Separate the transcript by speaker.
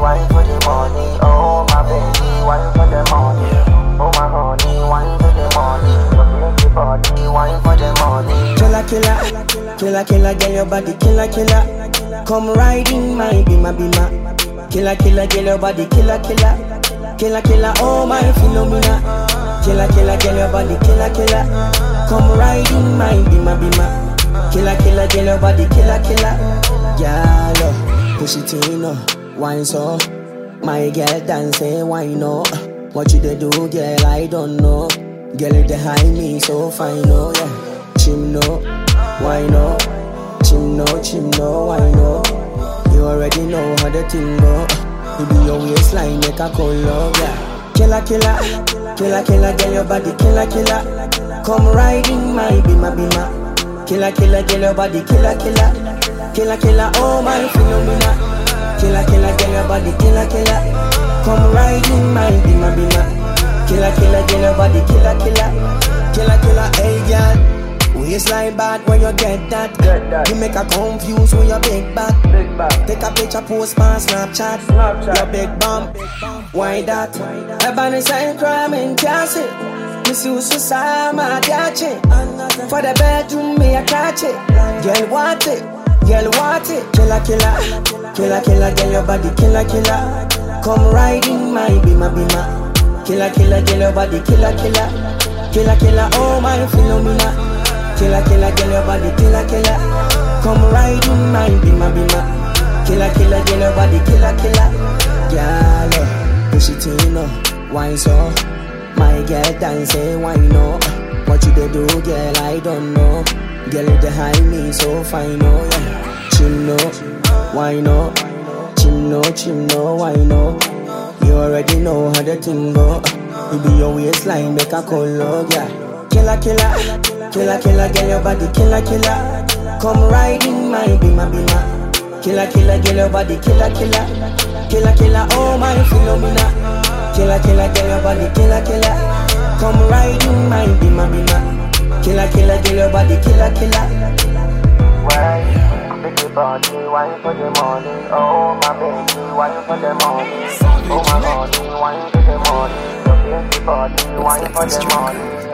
Speaker 1: wine for the money. Oh my baby, wine for the money. Oh my honey, wine for the money. Make your body wine for the money.
Speaker 2: Killer, killer, killer, killer, get your body killer, killer. Come riding my bima, bima. Killer, killer, get your body killer, killer. Killer, killer, oh my phenomena. Killer, killer, get your body killer, killer. Come riding my bima, bima. Killer, killer, get your body killer, killer. Girl, push it in, wine so. My girl dance, wine no. What you they do, girl, I don't know. Girl, they hide me so fine, oh yeah. Chim no, why no? Chim no, why no? You already know how the thing go. You be your waistline, make a call love, yeah. Killer, killer, killer, killer, get your body killer, killer. Come riding my bima, bima. Killer, killer, get your body killer, killer. Killer, killer, oh my phenomena. Killer, killer, get your body killer, killer. Come riding my bima, bima. Killer, killer, get your body killer, killer. Killer, killer, hey girl. Waistline bad when you get that. You make a confuse when you big back. Take a picture, post my Snapchat. Your big bump, why that? Ebony sign crime in Cassie. Miss you so sama dache. For the bedroom me a catch it. Girl want it, girl want it. Killer, killer, killer, killer, get your body killer, killer. Come riding my bima, bima. Killer, killer, get your body killer, killer. Killer, killer, oh my phenomena. Killer, killer, get your body killer, killer. Come riding my bima, bima. Killer, killer, get your body killer, killer. Girl, push it in, wine so. My girl dance, wine no. What you they do, girl, I don't know. Girl, they hide me so fine, oh yeah. Chim no, wine no. Chim no, wine no. You already know how the thing go. You be your waistline, make a call love, yeah. Killer, killer, killer, killer, get your body killer, killer. Come riding my bima, bima. Killer, killer, get your body killer, killer. Killer, killer, oh my phenomena. Killer, killer, get your body killer, killer. Come riding my bima, bima. Killer, killer, get your body killer, killer.
Speaker 1: Why? Make your body wine for the money. Oh my baby, wine for the money. Oh my honey, wine for the money. Make your body wine for the money.